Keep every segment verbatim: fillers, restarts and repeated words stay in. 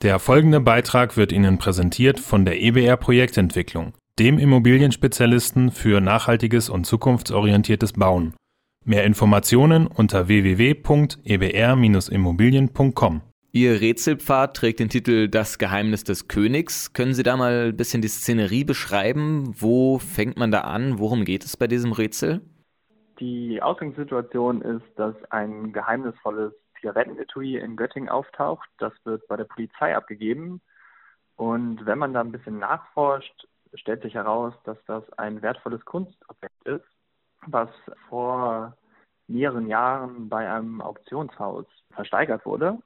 Der folgende Beitrag wird Ihnen präsentiert von der E B R Projektentwicklung, dem Immobilienspezialisten für nachhaltiges und zukunftsorientiertes Bauen. Mehr Informationen unter w w w punkt e b r Bindestrich immobilien punkt com. Ihr Rätselpfad trägt den Titel Das Geheimnis des Königs. Können Sie da mal ein bisschen die Szenerie beschreiben? Wo fängt man da an? Worum geht es bei diesem Rätsel? Die Ausgangssituation ist, dass ein geheimnisvolles Zigarettenetui in Göttingen auftaucht. Das wird bei der Polizei abgegeben. Und wenn man da ein bisschen nachforscht, stellt sich heraus, dass das ein wertvolles Kunstobjekt ist, was vor mehreren Jahren bei einem Auktionshaus versteigert wurde.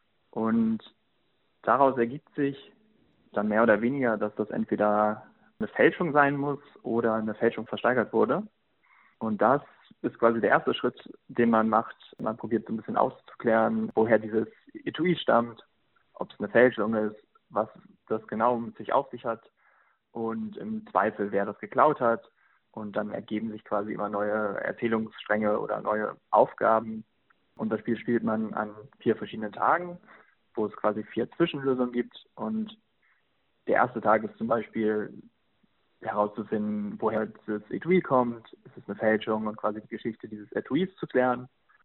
Und daraus ergibt sich dann mehr oder weniger, dass das entweder eine Fälschung sein muss oder eine Fälschung versteigert wurde. Und das ist quasi der erste Schritt, den man macht. Man probiert so ein bisschen auszuklären, woher dieses Etui stammt, ob es eine Fälschung ist, was das genau mit sich auf sich hat und im Zweifel, wer das geklaut hat. Und dann ergeben sich quasi immer neue Erzählungsstränge oder neue Aufgaben. Und das Spiel spielt man an vier verschiedenen Tagen, wo es quasi vier Zwischenlösungen gibt. Und der erste Tag ist zum Beispiel herauszufinden, woher dieses Etui kommt. Ist es eine Fälschung und quasi die Geschichte dieses Etuis zu klären.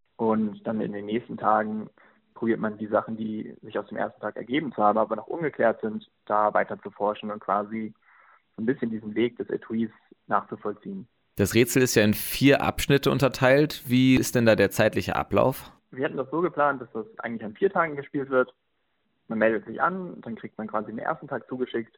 Und dann in den nächsten Tagen probiert man die Sachen, die sich aus dem ersten Tag ergeben zu haben, aber noch ungeklärt sind, da weiter zu forschen und quasi so ein bisschen diesen Weg des Etuis nachzuvollziehen. Das Rätsel ist ja in vier Abschnitte unterteilt. Wie ist denn da der zeitliche Ablauf? Wir hatten das so geplant, dass das eigentlich an vier Tagen gespielt wird. Man meldet sich an, dann kriegt man quasi den ersten Tag zugeschickt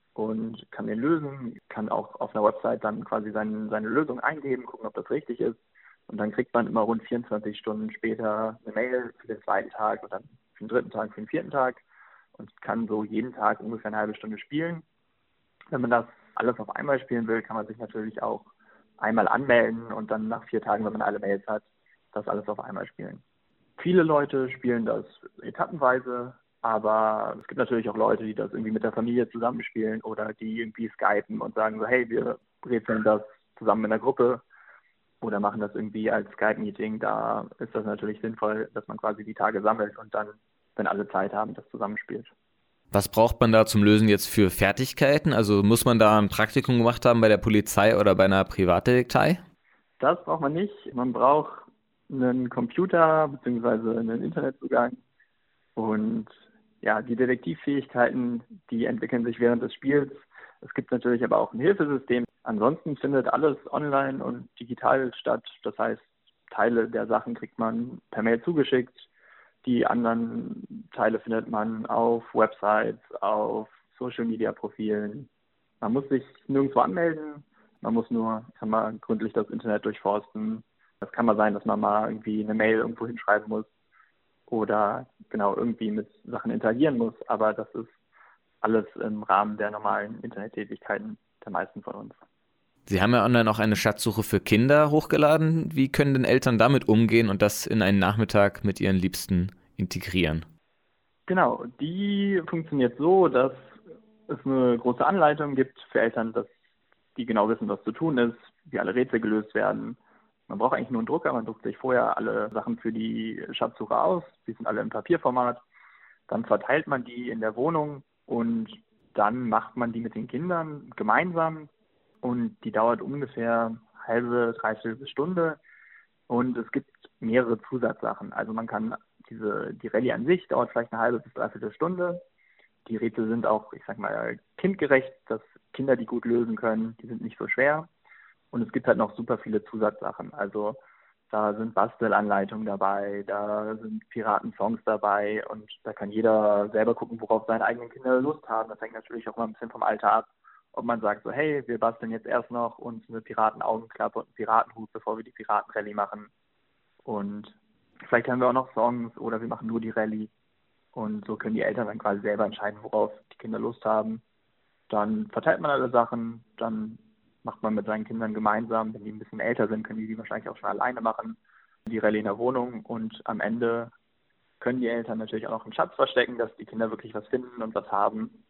und kann den lösen, kann auch auf einer Website dann quasi seine, seine Lösung eingeben, gucken, ob das richtig ist. Und dann kriegt man immer rund vierundzwanzig Stunden später eine Mail für den zweiten Tag und dann für den dritten Tag, für den vierten Tag und kann so jeden Tag ungefähr eine halbe Stunde spielen. Wenn man das alles auf einmal spielen will, kann man sich natürlich auch einmal anmelden und dann nach vier Tagen, wenn man alle Mails hat, das alles auf einmal spielen. Viele Leute spielen das etappenweise, aber es gibt natürlich auch Leute, die das irgendwie mit der Familie zusammenspielen oder die irgendwie skypen und sagen so, hey, wir rätseln das zusammen in der Gruppe oder machen das irgendwie als Skype-Meeting. Da ist das natürlich sinnvoll, dass man quasi die Tage sammelt und dann, wenn alle Zeit haben, das zusammenspielt. Was braucht man da zum Lösen jetzt für Fertigkeiten? Also muss man da ein Praktikum gemacht haben bei der Polizei oder bei einer Privatdetektei? Das braucht man nicht. Man braucht einen Computer bzw. einen Internetzugang. Und ja, die Detektivfähigkeiten, die entwickeln sich während des Spiels. Es gibt natürlich aber auch ein Hilfesystem. Ansonsten findet alles online und digital statt. Das heißt, Teile der Sachen kriegt man per Mail zugeschickt. Die anderen Teile findet man auf Websites, auf Social-Media-Profilen. Man muss sich nirgendwo anmelden. Man muss nur, kann man gründlich das Internet durchforsten. Das kann mal sein, dass man mal irgendwie eine Mail irgendwo hinschreiben muss oder genau irgendwie mit Sachen interagieren muss. Aber das ist alles im Rahmen der normalen Internettätigkeiten der meisten von uns. Sie haben ja online auch eine Schatzsuche für Kinder hochgeladen. Wie können denn Eltern damit umgehen und das in einen Nachmittag mit ihren Liebsten integrieren? Genau, die funktioniert so, dass es eine große Anleitung gibt für Eltern, dass die genau wissen, was zu tun ist, wie alle Rätsel gelöst werden. Man braucht eigentlich nur einen Drucker, man druckt sich vorher alle Sachen für die Schatzsuche aus, die sind alle im Papierformat. Dann verteilt man die in der Wohnung und dann macht man die mit den Kindern gemeinsam. Und die dauert ungefähr eine halbe, dreiviertel Stunde. Und es gibt mehrere Zusatzsachen. Also man kann diese, die Rallye an sich dauert vielleicht eine halbe bis dreiviertel Stunde. Die Rätsel sind auch, ich sag mal, kindgerecht, dass Kinder die gut lösen können. Die sind nicht so schwer. Und es gibt halt noch super viele Zusatzsachen. Also da sind Bastelanleitungen dabei, da sind Piratensongs dabei. Und da kann jeder selber gucken, worauf seine eigenen Kinder Lust haben. Das hängt natürlich auch mal ein bisschen vom Alter ab. Ob man sagt so, hey, wir basteln jetzt erst noch uns eine Piratenaugenklappe und einen Piratenhut, bevor wir die Piratenrallye machen. Und vielleicht haben wir auch noch Songs oder wir machen nur die Rallye. Und so können die Eltern dann quasi selber entscheiden, worauf die Kinder Lust haben. Dann verteilt man alle Sachen, dann macht man mit seinen Kindern gemeinsam, wenn die ein bisschen älter sind, können die die wahrscheinlich auch schon alleine machen, die Rallye in der Wohnung. Und am Ende können die Eltern natürlich auch noch einen Schatz verstecken, dass die Kinder wirklich was finden und was haben.